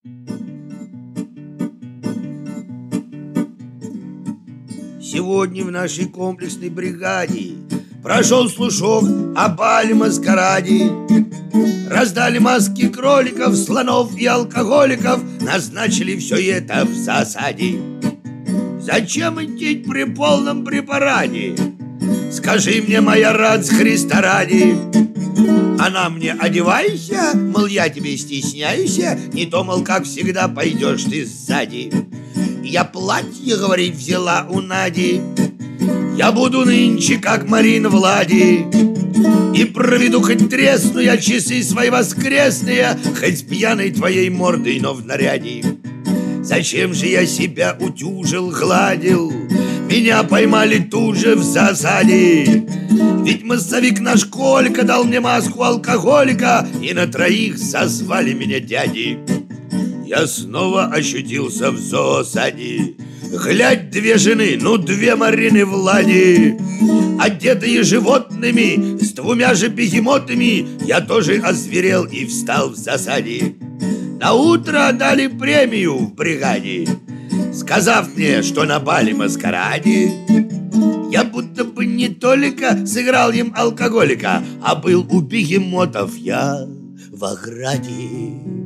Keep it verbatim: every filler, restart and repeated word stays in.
Сегодня в нашей комплексной бригаде прошел слушок о бале-маскараде. Раздали маски кроликов, слонов и алкоголиков, назначили все это в засаде. Зачем идти при полном препараде? Скажи мне, моя рад, с Христа ради. Она мне: одевайся, мол, я тебе стесняйся, не то, мол, как всегда пойдешь ты сзади. Я платье, говорит, взяла у Нади. Я буду нынче, как Марина Влади, и проведу хоть тресну я часы свои воскресные, хоть с пьяной твоей мордой, но в наряде. Зачем же я себя утюжил, гладил? Меня поймали тут же в засаде. Ведь массовик наш Колька дал мне маску алкоголика, и на троих созвали меня дяди. Я снова ощутился в зоосаде. Глядь, две жены, ну две Марины Влади, одетые животными, с двумя же бегемотами, я тоже озверел и встал в засаде. На утро дали премию в бригаде, сказав мне, что на бале-маскараде я будто бы не только сыграл им алкоголика, а был у бегемотов я в ограде.